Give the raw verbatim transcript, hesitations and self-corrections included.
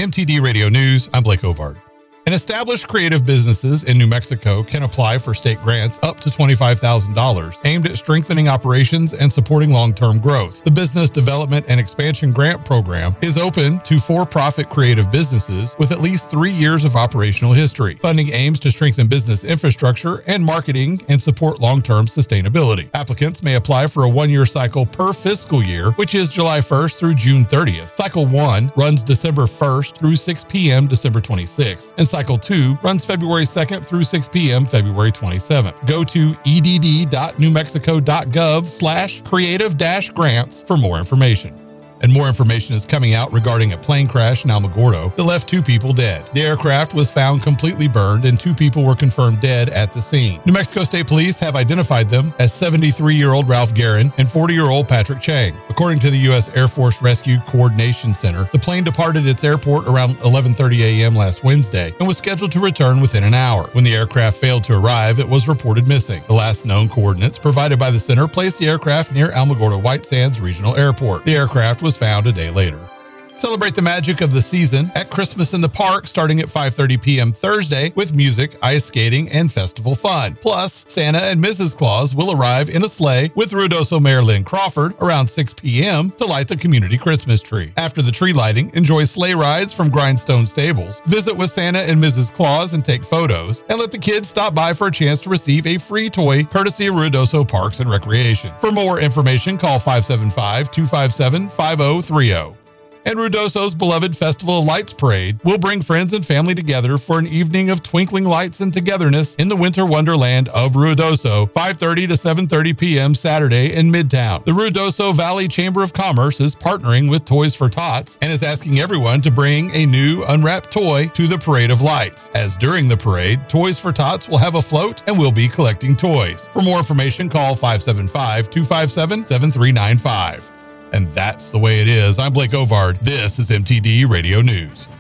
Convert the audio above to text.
M T D Radio News, I'm Blake Ovard. And established creative businesses in New Mexico can apply for state grants up to twenty-five thousand dollars aimed at strengthening operations and supporting long-term growth. The Business Development and Expansion Grant Program is open to for-profit creative businesses with at least three years of operational history. Funding aims to strengthen business infrastructure and marketing and support long-term sustainability. Applicants may apply for a one-year cycle per fiscal year, which is July first through June thirtieth. Cycle one runs December first through six p.m. December twenty-sixth, and Cycle two runs February second through six p.m. February twenty-seventh. Go to e d d dot new mexico dot gov slash creative dash grants for more information. And more information is coming out regarding a plane crash in Alamogordo that left two people dead. The aircraft was found completely burned and two people were confirmed dead at the scene. New Mexico State Police have identified them as seventy-three-year-old Ralph Guerin and forty-year-old Patrick Chang. According to the U S Air Force Rescue Coordination Center, the plane departed its airport around eleven thirty a.m. last Wednesday and was scheduled to return within an hour. When the aircraft failed to arrive, it was reported missing. The last known coordinates provided by the center placed the aircraft near Alamogordo White Sands Regional Airport. The aircraft was found a day later. Celebrate the magic of the season at Christmas in the Park starting at five thirty p.m. Thursday with music, ice skating, and festival fun. Plus, Santa and Missus Claus will arrive in a sleigh with Ruidoso Mayor Lynn Crawford around six p.m. to light the community Christmas tree. After the tree lighting, enjoy sleigh rides from Grindstone Stables, visit with Santa and Missus Claus and take photos, and let the kids stop by for a chance to receive a free toy courtesy of Ruidoso Parks and Recreation. For more information, call five seven five, two five seven, five zero three zero. And Ruidoso's beloved Festival of Lights Parade will bring friends and family together for an evening of twinkling lights and togetherness in the winter wonderland of Ruidoso, five thirty to seven thirty p.m. Saturday in Midtown. The Ruidoso Valley Chamber of Commerce is partnering with Toys for Tots and is asking everyone to bring a new unwrapped toy to the Parade of Lights, as during the parade, Toys for Tots will have a float and will be collecting toys. For more information, call five seven five, two five seven, seven three nine five. And that's the way it is. I'm Blake Ovard. This is M T D Radio News.